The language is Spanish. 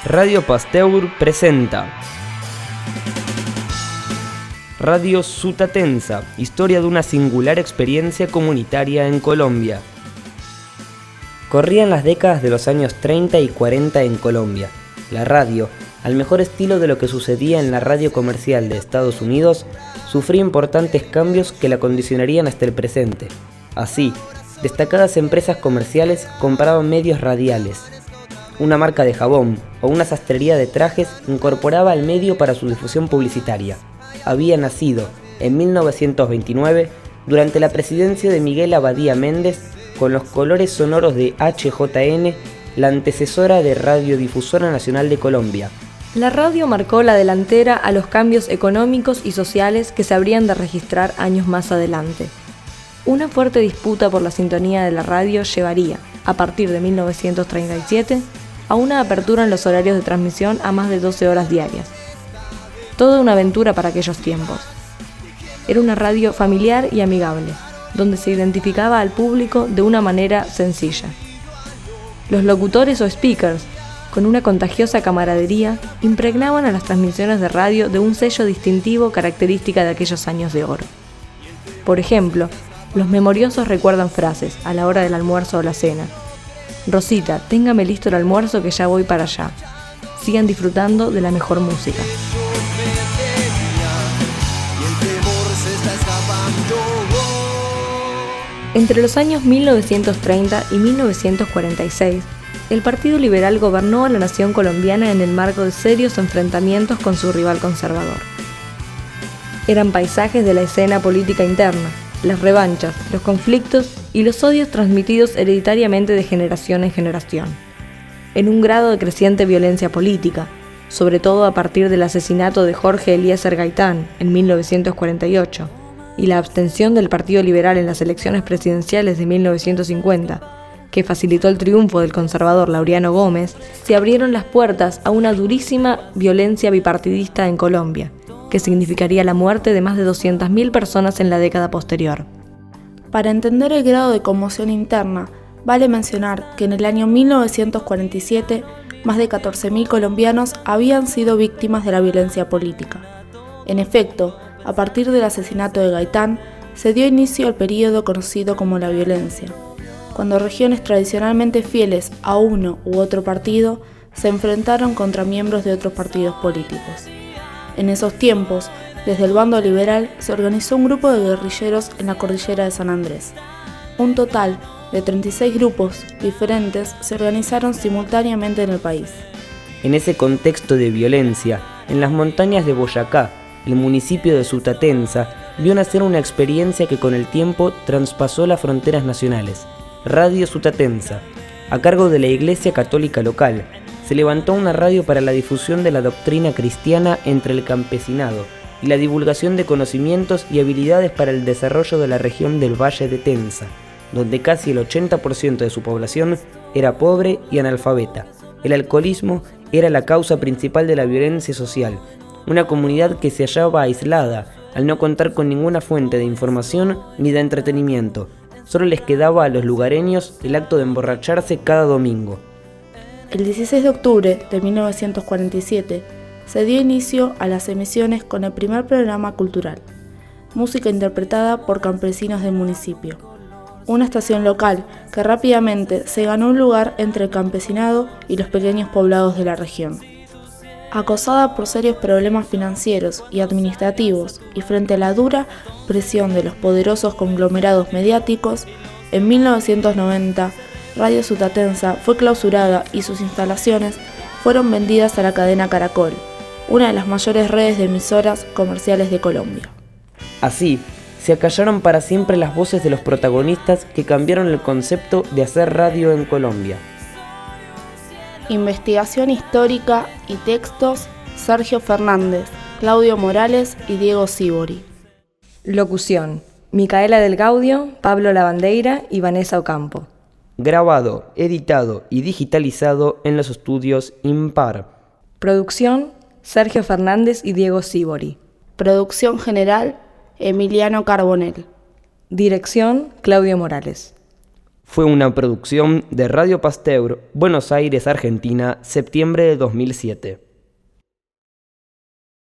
Radio Pasteur presenta Radio Sutatensa, historia de una singular experiencia comunitaria en Colombia. Corrían las décadas de los años 30 y 40 en Colombia. La radio, al mejor estilo de lo que sucedía en la radio comercial de Estados Unidos, sufría importantes cambios que la condicionarían hasta el presente. Así, destacadas empresas comerciales compraban medios radiales. Una marca de jabón o una sastrería de trajes incorporaba el medio para su difusión publicitaria. Había nacido, en 1929, durante la presidencia de Miguel Abadía Méndez, con los colores sonoros de HJN, la antecesora de Radiodifusora Nacional de Colombia. La radio marcó la delantera a los cambios económicos y sociales que se habrían de registrar años más adelante. Una fuerte disputa por la sintonía de la radio llevaría, a partir de 1937, a una apertura en los horarios de transmisión a más de 12 horas diarias. Toda una aventura para aquellos tiempos. Era una radio familiar y amigable, donde se identificaba al público de una manera sencilla. Los locutores o speakers, con una contagiosa camaradería, impregnaban a las transmisiones de radio de un sello distintivo característica de aquellos años de oro. Por ejemplo, los memoriosos recuerdan frases a la hora del almuerzo o la cena. Rosita, téngame listo el almuerzo que ya voy para allá. Sigan disfrutando de la mejor música. Entre los años 1930 y 1946, el Partido Liberal gobernó a la nación colombiana en el marco de serios enfrentamientos con su rival conservador. Eran paisajes de la escena política interna, las revanchas, los conflictos y los odios transmitidos hereditariamente de generación en generación, en un grado de creciente violencia política, sobre todo a partir del asesinato de Jorge Eliezer Gaitán en 1948 y la abstención del Partido Liberal en las elecciones presidenciales de 1950, que facilitó el triunfo del conservador Laureano Gómez. Se abrieron las puertas a una durísima violencia bipartidista en Colombia, que significaría la muerte de más de 200.000 personas en la década posterior. Para entender el grado de conmoción interna, vale mencionar que en el año 1947 más de 14.000 colombianos habían sido víctimas de la violencia política. En efecto, a partir del asesinato de Gaitán, se dio inicio al período conocido como la violencia, cuando regiones tradicionalmente fieles a uno u otro partido se enfrentaron contra miembros de otros partidos políticos. En esos tiempos, desde el bando liberal se organizó un grupo de guerrilleros en la cordillera de San Andrés. Un total de 36 grupos diferentes se organizaron simultáneamente en el país. En ese contexto de violencia, en las montañas de Boyacá, el municipio de Sutatensa vio nacer una experiencia que con el tiempo traspasó las fronteras nacionales. Radio Sutatensa, a cargo de la Iglesia Católica local, se levantó una radio para la difusión de la doctrina cristiana entre el campesinado y la divulgación de conocimientos y habilidades para el desarrollo de la región del Valle de Tensa, donde casi el 80% de su población era pobre y analfabeta. El alcoholismo era la causa principal de la violencia social, una comunidad que se hallaba aislada al no contar con ninguna fuente de información ni de entretenimiento. Solo les quedaba a los lugareños el acto de emborracharse cada domingo. El 16 de octubre de 1947 se dio inicio a las emisiones con el primer programa cultural, música interpretada por campesinos del municipio, una estación local que rápidamente se ganó un lugar entre el campesinado y los pequeños poblados de la región. Acosada por serios problemas financieros y administrativos y frente a la dura presión de los poderosos conglomerados mediáticos, en 1990 Radio Sutatensa fue clausurada y sus instalaciones fueron vendidas a la cadena Caracol, una de las mayores redes de emisoras comerciales de Colombia. Así, se acallaron para siempre las voces de los protagonistas que cambiaron el concepto de hacer radio en Colombia. Investigación histórica y textos: Sergio Fernández, Claudio Morales y Diego Sibori. Locución: Micaela del Gaudio, Pablo Lavandeira y Vanessa Ocampo. Grabado, editado y digitalizado en los estudios Impar. Producción: Sergio Fernández y Diego Sibori. Producción general: Emiliano Carbonell. Dirección: Claudio Morales. fue una producción de Radio Pasteur, Buenos Aires, Argentina, septiembre de 2007.